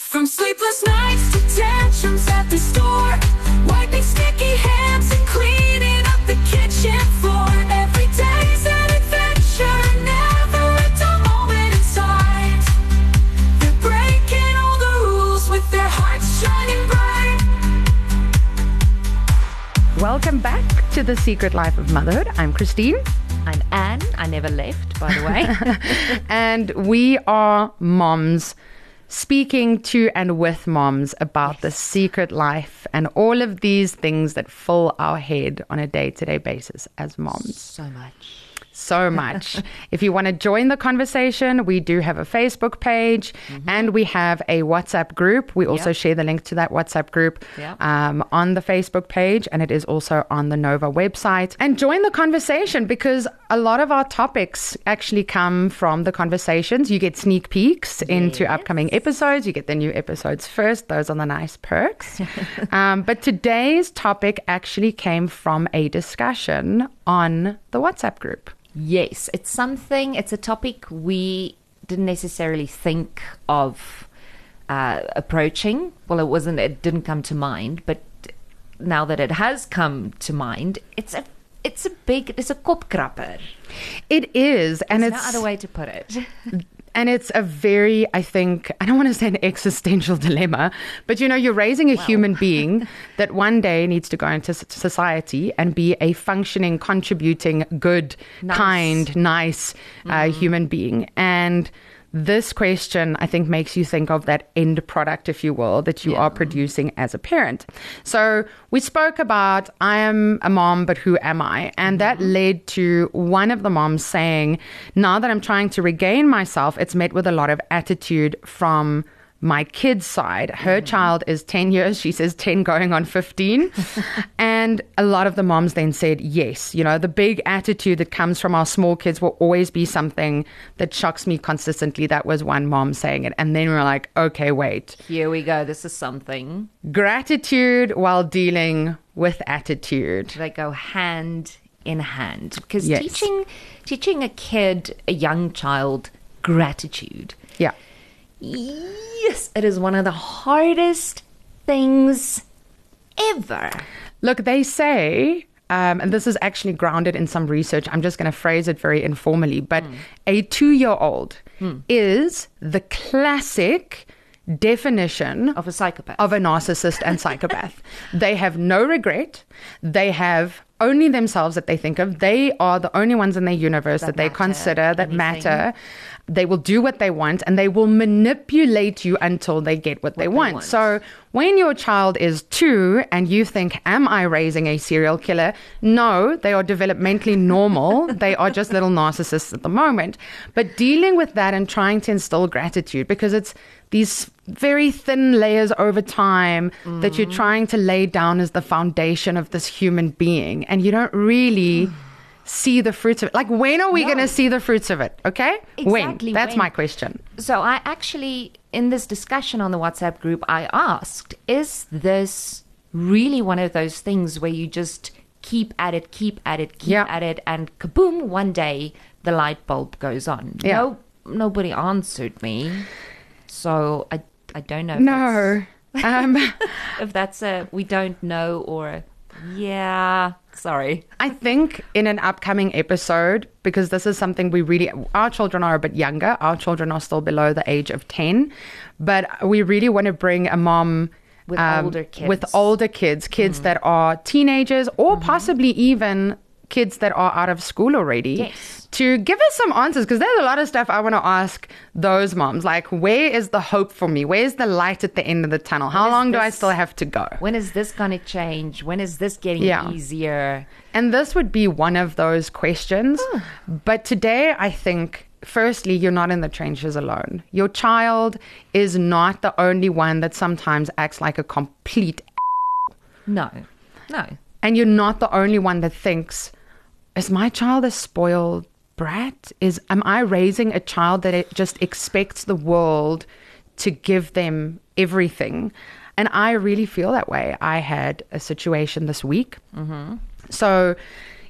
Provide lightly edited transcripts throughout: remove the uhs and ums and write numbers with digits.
From sleepless nights to tantrums at the store, wiping sticky hands and cleaning up the kitchen floor. Every day's an adventure, never a dull moment inside. They're breaking all the rules with their hearts shining bright. Welcome back to The Secret Life of Motherhood. I'm Christine. I'm Anne. I never left, by the way. And we are moms, speaking to and with moms about the secret life and all of these things that fill our head on a day-to-day basis as moms. So much. If you want to join the conversation, we do have a Facebook page and we have a WhatsApp group. We also share the link to that WhatsApp group on the Facebook page, and it is also on the Nova website. And join the conversation because a lot of our topics actually come from the conversations. You get sneak peeks into upcoming episodes. You get the new episodes first. Those are the nice perks. But today's topic actually came from a discussion on the WhatsApp group. Yes, it's a topic we didn't necessarily think of approaching. Well, it didn't come to mind, but now that it has come to mind, it's a kopkrapper. It is, and There's no other way to put it. And it's a very, I think, I don't want to say an existential dilemma, but you're raising a human being that one day needs to go into society and be a functioning, contributing, good, kind, nice human being. And this question, I think, makes you think of that end product, if you will, that you are producing as a parent. So we spoke about, I am a mom, but who am I? And that led to one of the moms saying, now that I'm trying to regain myself, it's met with a lot of attitude from my kid's side. Her child is 10 years. She says 10 going on 15. And a lot of the moms then said, yes, the big attitude that comes from our small kids will always be something that shocks me consistently. That was one mom saying it. And then we're like, okay, wait. Here we go. This is something. Gratitude while dealing with attitude. They go hand in hand. Because teaching a kid, a young child, gratitude. Yeah. Yes, it is one of the hardest things ever. Look, they say, and this is actually grounded in some research, I'm just going to phrase it very informally, but a 2-year-old is the classic definition of a psychopath, of a narcissist and psychopath. They have no regret. They have only themselves that they think of. They are the only ones in their universe that they consider that matter. They will do what they want and they will manipulate you until they get what they want. So when your child is 2 and you think, am I raising a serial killer? No, they are developmentally normal. They are just little narcissists at the moment. But dealing with that and trying to instill gratitude, because it's these very thin layers over time that you're trying to lay down as the foundation of this human being. And you don't really see the fruits of it. Like, when are we going to see the fruits of it? Okay? Exactly. When? That's my question. So I actually, in this discussion on the WhatsApp group, I asked, is this really one of those things where you just keep at it, and kaboom, one day the light bulb goes on? Yeah. Nobody answered me. So I don't know. If that's a we don't know or sorry. I think in an upcoming episode, because this is something our children are a bit younger. Our children are still below the age of 10. But we really want to bring a mom with older kids that are teenagers or possibly even kids that are out of school already to give us some answers, because there's a lot of stuff I want to ask those moms, like, where is the hope for me? Where's the light at the end of the tunnel? How long do I still have to go? When is this going to change? When is this getting easier? And this would be one of those questions. But today, I think, firstly, you're not in the trenches alone. Your child is not the only one that sometimes acts like a complete No. And you're not the only one that thinks, is my child a spoiled brat? Am I raising a child that it just expects the world to give them everything? And I really feel that way. I had a situation this week. So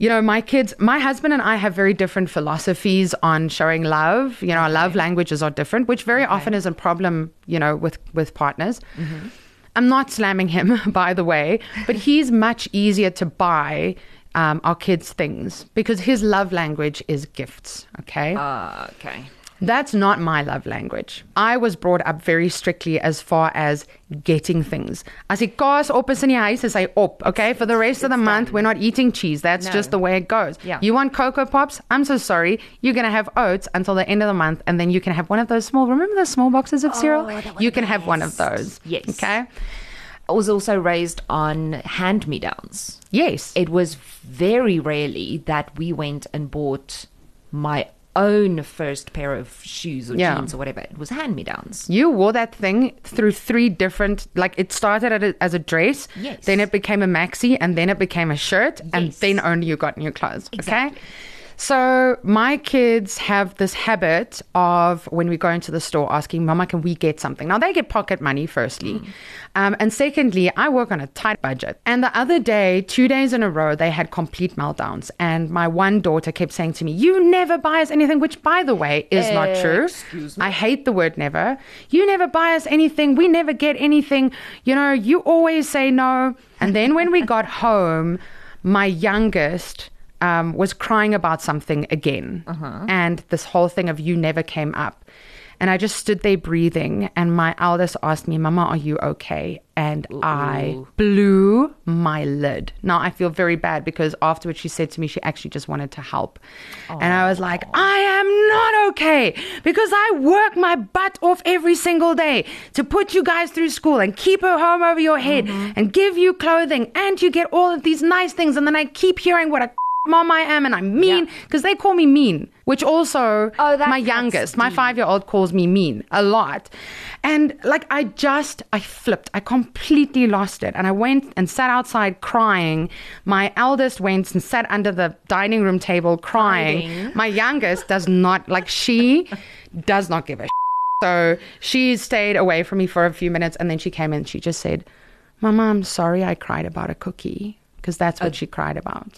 my kids, my husband and I have very different philosophies on showing love. Our love languages are different, which very often is a problem, with partners. Mm-hmm. I'm not slamming him, by the way, but he's much easier to buy our kids things because his love language is gifts. Okay. Okay. That's not my love language. I was brought up very strictly as far as getting things. As die kaas op is in die huis, is hy op. Okay, for the rest of the month, we're not eating cheese. That's just the way it goes. Yeah. You want Cocoa Pops? I'm so sorry. You're going to have oats until the end of the month, and then you can have one of those remember those small boxes of cereal? You can have one of those. Yes. Okay. I was also raised on hand-me-downs. Yes. It was very rarely that we went and bought my own first pair of shoes or jeans or whatever. It was hand-me-downs. You wore that thing through 3 different, it started as a dress, yes, then it became a maxi, and then it became a shirt, and then only you got new clothes. Exactly. Okay? So my kids have this habit of when we go into the store asking, Mama, can we get something? Now they get pocket money firstly. And secondly, I work on a tight budget. And the other day, 2 days in a row, they had complete meltdowns. And my one daughter kept saying to me, you never buy us anything, which by the way is not true. Excuse me. I hate the word never. You never buy us anything. We never get anything. You always say no. And then when we got home, my youngest was crying about something again. And this whole thing of you never came up. And I just stood there breathing. And my eldest asked me, Mama, are you okay? And I blew my lid. Now I feel very bad because afterwards she said to me she actually just wanted to help. And I was like, I am not okay because I work my butt off every single day to put you guys through school and keep a home over your head and give you clothing. And you get all of these nice things. And then I keep hearing what a mom I am and I'm mean because they call me mean, which also my youngest, my 5-year-old calls me mean a lot. And I flipped. I completely lost it. And I went and sat outside crying. My eldest went and sat under the dining room table crying. My youngest does not, she does not give a So she stayed away from me for a few minutes and then she came in and she just said, Mama, I'm sorry I cried about a cookie, because that's what she cried about.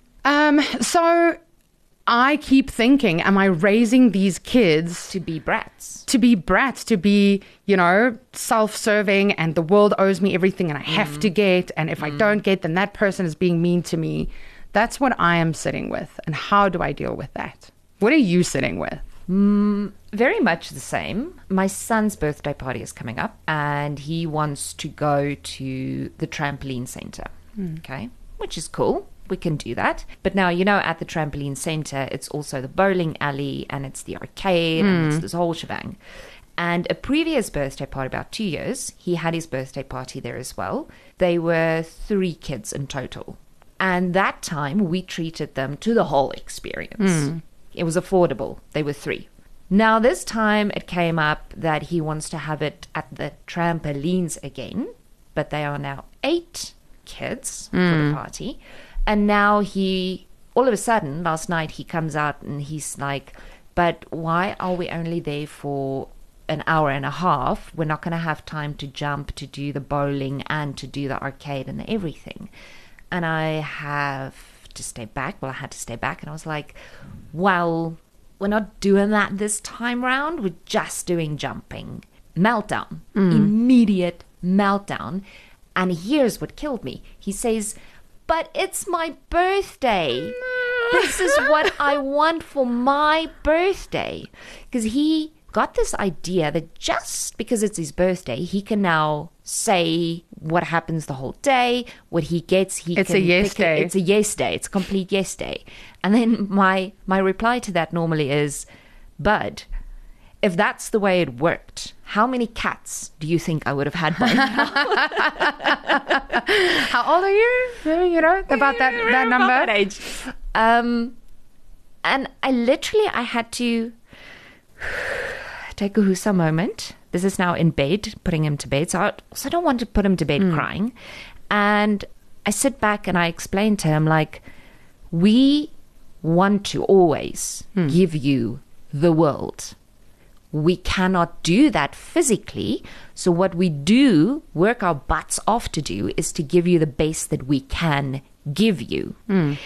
So I keep thinking, am I raising these kids to be brats? To be, self-serving and the world owes me everything and I have to get. And if I don't get, then that person is being mean to me. That's what I am sitting with. And how do I deal with that? What are you sitting with? Very much the same. My son's birthday party is coming up and he wants to go to the trampoline center. Okay, which is cool. We can do that. But now, at the trampoline center, it's also the bowling alley and it's the arcade and it's this whole shebang. And a previous birthday party, about 2 years, he had his birthday party there as well. They were 3 kids in total. And that time we treated them to the whole experience. It was affordable. They were 3. Now this time it came up that he wants to have it at the trampolines again, but they are now 8 kids for the party. And now all of a sudden, last night he comes out and he's like, but why are we only there for an hour and a half? We're not going to have time to jump, to do the bowling and to do the arcade and everything. And I have to stay back. Well, I had to stay back and I was like, well, we're not doing that this time round. We're just doing jumping. Meltdown. Immediate meltdown. And here's what killed me. He says, but it's my birthday. This is what I want for my birthday. Because he got this idea that just because it's his birthday, he can now say what happens the whole day, what he gets. It's a yes day. It's a yes day. It's a complete yes day. And then my reply to that normally is, Bud, if that's the way it worked, how many cats do you think I would have had by now? How old are you? About that number? That age. And I had to take a Husa moment. This is now in bed, putting him to bed. So I also don't want to put him to bed crying. And I sit back and I explain to him, we want to always give you the world. We cannot do that physically. So what we do, work our butts off to do, is to give you the best that we can give you.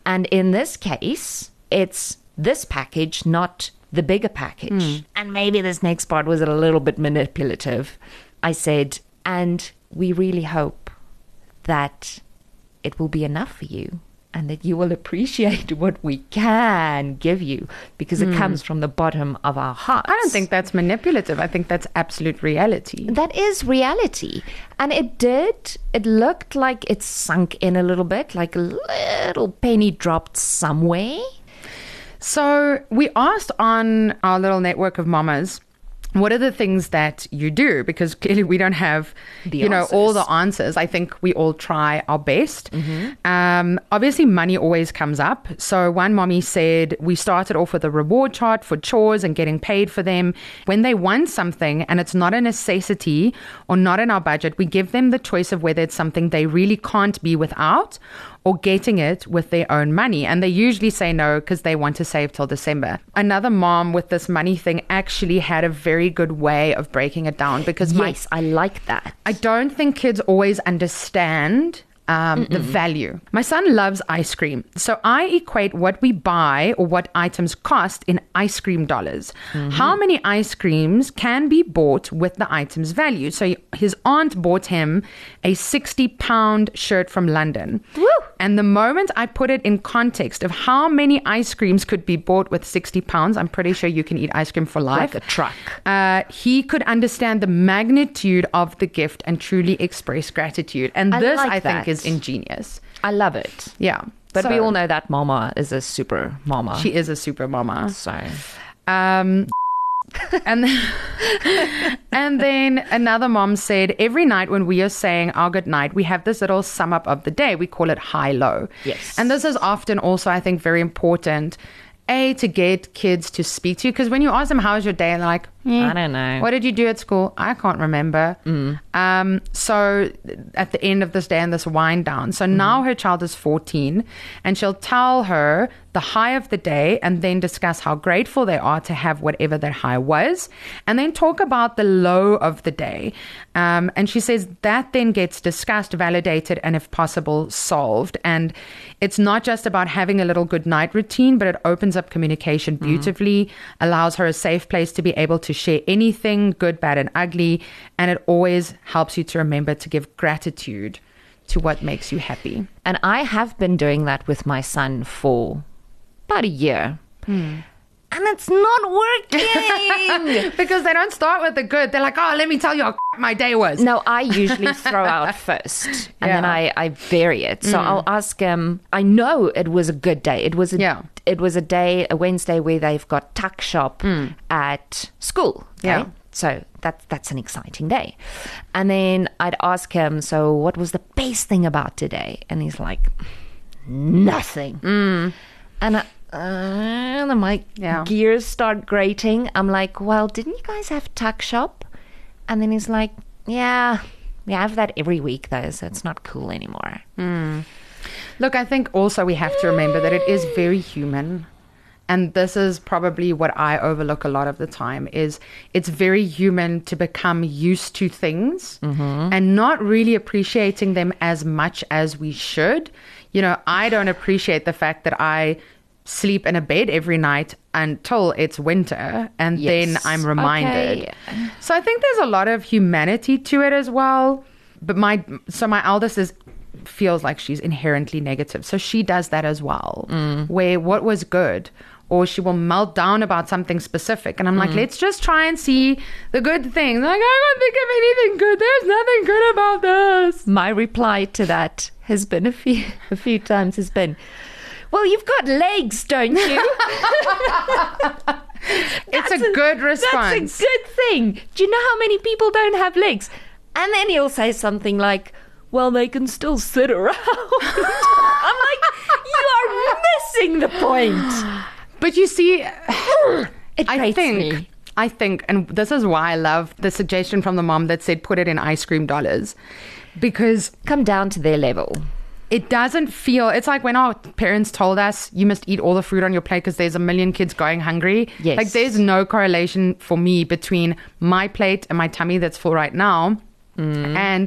And in this case, it's this package, not the bigger package. And maybe this next part was a little bit manipulative. I said, and we really hope that it will be enough for you and that you will appreciate what we can give you because it comes from the bottom of our hearts. I don't think that's manipulative. I think that's absolute reality. That is reality. And it looked like it sunk in a little bit, like a little penny dropped somewhere. So we asked on our little network of mamas, what are the things that you do? Because clearly we don't have, all the answers. I think we all try our best. Obviously, money always comes up. So one mommy said, we started off with a reward chart for chores and getting paid for them. When they want something and it's not a necessity or not in our budget, we give them the choice of whether it's something they really can't be without or getting it with their own money. And they usually say no because they want to save till December. Another mom with this money thing actually had a very good way of breaking it down because yes, I like that. I don't think kids always understand the value. My son loves ice cream. So I equate what we buy or what items cost in ice cream dollars. How many ice creams can be bought with the item's value? So his aunt bought him a 60-pound shirt from London. Woo! And the moment I put it in context of how many ice creams could be bought with 60 pounds, I'm pretty sure you can eat ice cream for life. Like a truck. He could understand the magnitude of the gift and truly express gratitude. And this, I think, is ingenious. I love it. Yeah. But we all know that mama is a super mama. She is a super mama. So... and then another mom said, every night when we are saying our good night, we have this little sum up of the day. We call it high-low. Yes. And this is often also, I think, very important, to get kids to speak to you. Because when you ask them, how's your day? They're like, I don't know. What did you do at school? I can't remember. So at the end of this day and this wind down. So now her child is 14 and she'll tell her the high of the day and then discuss how grateful they are to have whatever that high was, and then talk about the low of the day. And she says that then gets discussed, validated, and if possible, solved. And it's not just about having a little good night routine, but it opens up communication beautifully, allows her a safe place to be able to share anything, good, bad, and ugly. And it always helps you to remember to give gratitude to what makes you happy. And I have been doing that with my son for about a year. And it's not working. Because they don't start with the good. They're like, oh, let me tell you how my day was. No, I usually throw out first and then I vary it. So I'll ask him, I know it was a good day. It was a day, a Wednesday where they've got tuck shop at school. Okay? Yeah. So that's an exciting day. And then I'd ask him, so what was the best thing about today? And he's like, nothing. And then my gears start grating. I'm like, well, didn't you guys have tuck shop? And then he's like, yeah, we have that every week though, so it's not cool anymore. Look, I think also we have to remember that it is very human. And this is probably what I overlook a lot of the time, is it's very human to become used to things and not really appreciating them as much as we should. You know, I don't appreciate the fact that I sleep in a bed every night until it's winter, and then I'm reminded. Okay. So I think there's a lot of humanity to it as well. But my eldest feels like she's inherently negative. So she does that as well, where what was good, or she will melt down about something specific. And I'm like, let's just try and see the good things. Like, I don't think of anything good. There's nothing good about this. My reply to that has been a few times has been, well, you've got legs, don't you? It's a good response. That's a good thing. Do you know how many people don't have legs? And then he'll say something like, well, they can still sit around. I'm like, you are missing the point. But you see, I think, and this is why I love the suggestion from the mom that said put it in ice cream dollars, because come down to their level. It doesn't feel, it's like when our parents told us you must eat all the food on your plate because there's a million kids going hungry. Yes. Like there's no correlation for me between my plate and my tummy that's full right now and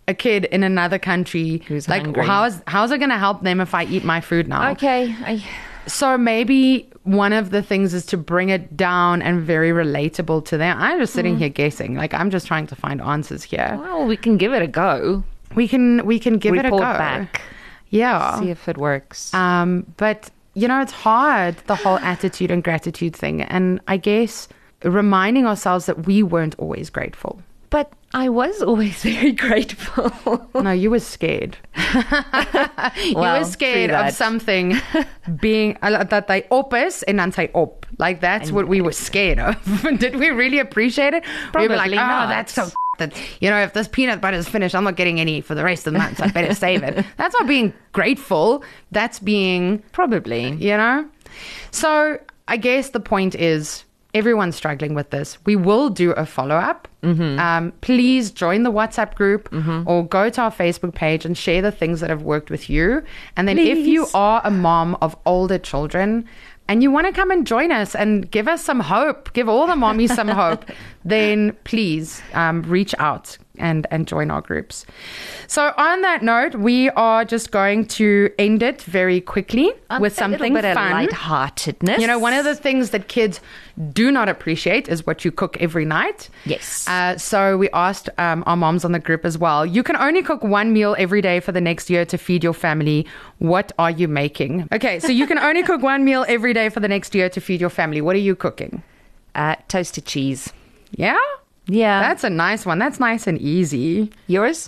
a kid in another country. Who's like, hungry. how's it going to help them if I eat my food now? Okay. So maybe one of the things is to bring it down and very relatable to them. I'm just sitting here guessing. Like, I'm just trying to find answers here. Well, we can give it a go. We can give it a go. Report back. Yeah. See if it works. But, it's hard, the whole attitude and gratitude thing. And I guess reminding ourselves that we weren't always grateful. But I was always very grateful. No, you were scared. You were scared of something being that they op is and dan sy op. Like, that's what we were scared of. Did we really appreciate it? We were like, Probably not. that's so that, if this peanut butter is finished, I'm not getting any for the rest of the month, so I better save it. That's not being grateful. That's being, Probably. So I guess the point is, everyone's struggling with this. We will do a follow-up. Please join the WhatsApp group or go to our Facebook page and share the things that have worked with you. And then if you are a mom of older children and you want to come and join us and give us some hope, give all the mommies some hope, then please reach out and join our groups. So on that note, we are just going to end it very quickly with something bit fun. Of lightheartedness. One of the things that kids do not appreciate is what you cook every night. Yes. So we asked our moms on the group as well. You can only cook one meal every day for the next year to feed your family. What are you making? Okay, so you can only cook one meal every day for the next year to feed your family. What are you cooking? Toasted cheese. Yeah? Yeah. That's a nice one. That's nice and easy. Yours?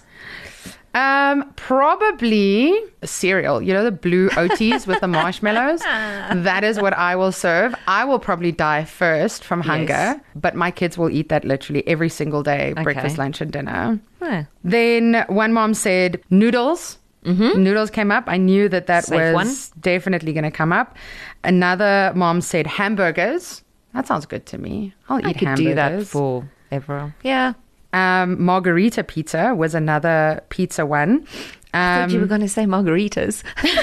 Probably cereal. The blue Oaties with the marshmallows. That is what I will serve. I will probably die first from hunger, but my kids will eat that literally every single day, breakfast, lunch, and dinner. Then one mom said noodles. Noodles came up. I knew that Safe was definitely going to come up. Another mom said hamburgers. That sounds good to me. I'll eat hamburgers. Do that forever. Yeah. Margarita pizza was another pizza one. I thought you were going to say margaritas.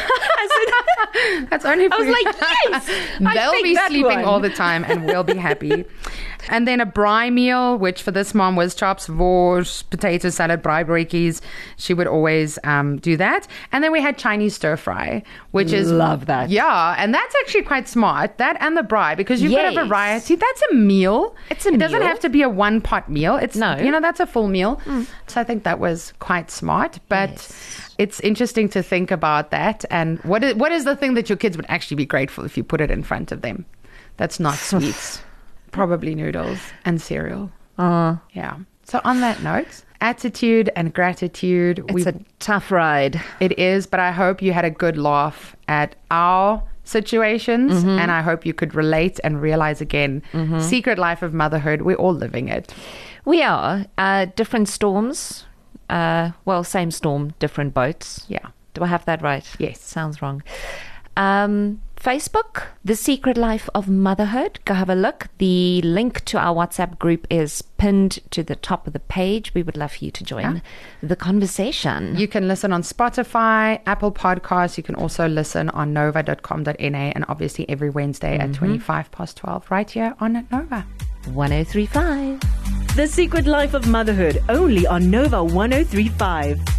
That's only for I was like, yes! They'll be sleeping all the time and we'll be happy. And then a braai meal, which for this mom was chops, vors, potato salad, braai breekies. She would always do that. And then we had Chinese stir fry, which is... Love that. Yeah, and that's actually quite smart. That and the braai, because you've got a variety. That's a meal. It's a meal. It doesn't have to be a one-pot meal. It's, No. that's a full meal. So I think that was quite smart. But it's interesting to think about that. And what is the thing that your kids would actually be grateful if you put it in front of them? That's not sweets. Probably noodles and cereal. Yeah. So on that note, attitude and gratitude. It's a tough ride. It is, but I hope you had a good laugh at our situations and I hope you could relate and realize again, secret life of motherhood, we're all living it. We are. Different storms. Same storm, different boats. Yeah. Do I have that right? Yes. Sounds wrong. Facebook, The Secret Life of Motherhood. Go have a look. The link to our WhatsApp group is pinned to the top of the page. We would love for you to join the conversation. You can listen on Spotify, Apple Podcasts. You can also listen on nova.com.na and obviously every Wednesday at 12:25 right here on Nova. 1035. The Secret Life of Motherhood, only on Nova 1035.